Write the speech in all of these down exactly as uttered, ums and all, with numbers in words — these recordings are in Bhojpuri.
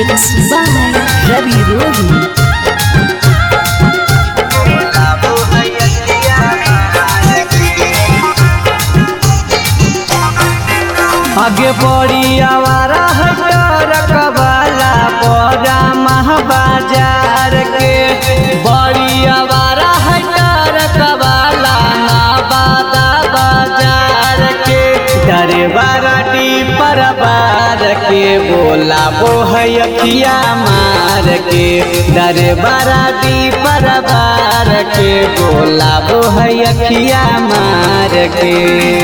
Mix by Ravi Rohi. आगे बड़ी आवारा रकबाला बड़ा मह बाजार के बड़ी आवारा रकबाला ना बादा बाजार के डरे बाराटी पर बार के बोला वो है अखिया मार के डरे बाराटी पर बार के बोला वो है अखिया मार के।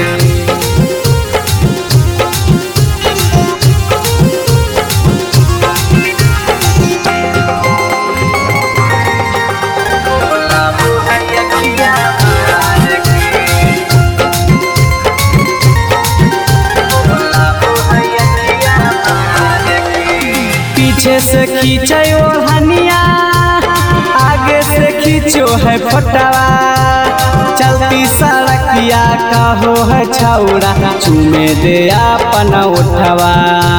पीछे से खींचो ओढ़निया आगे से खींचो है फोटवा चलती सड़किया कहो है छौड़ा चूमे दे अपन उठवा।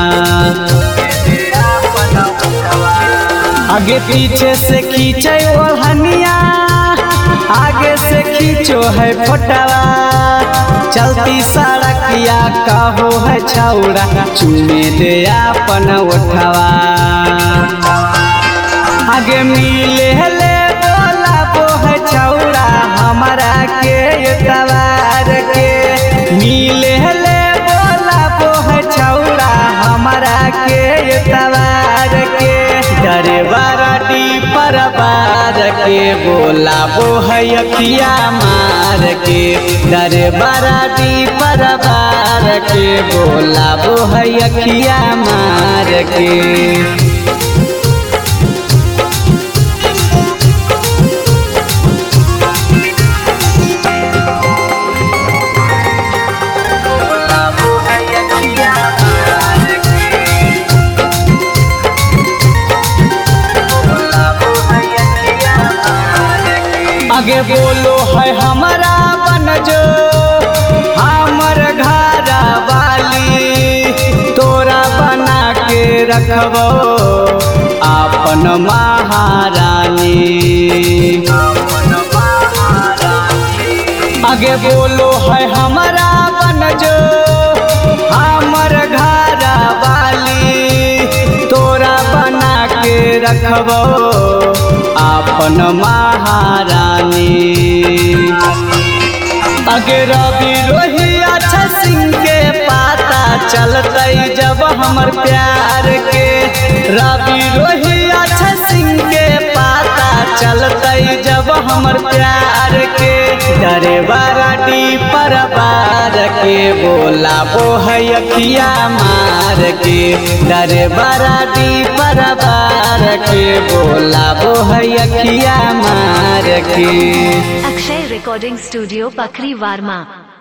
आगे पीछे से खींचो ओढ़निया आगे से खींचो है फोटवा चलती सड़किया कहो है छौड़ा चूमे दे अपन उठवा। आगे मिले ले बोला वो है छौड़ा हमारा के तवार के मिले ले बोला वो है छौड़ा हमारा के तवार के डरे बाराटी पर बार के बोला वो है अखिया मार के डरे बाराटी पर बार के बोला वो है अखिया मार के। आगे बोलो है हमारा बन जो हमर घर वाली तोरा बना के रखबो अपन महारानी। आगे बोलो है हमारा बन जो हमर घर वाली तोरा बना के रखबो अपन महारानी। आगे रवि रोही अच्छा सिंह के पाता चलते जब हमर प्यार के रवि रोही अच्छा सिंह के पाता चलते जब हमर प्यार के डरे बाराटी पर बार के बोला वो है अखिया मार के डरे बाराटी पर बार के बोला वो है अखिया मार के। Akshay recording studio Pakhri वार्मा।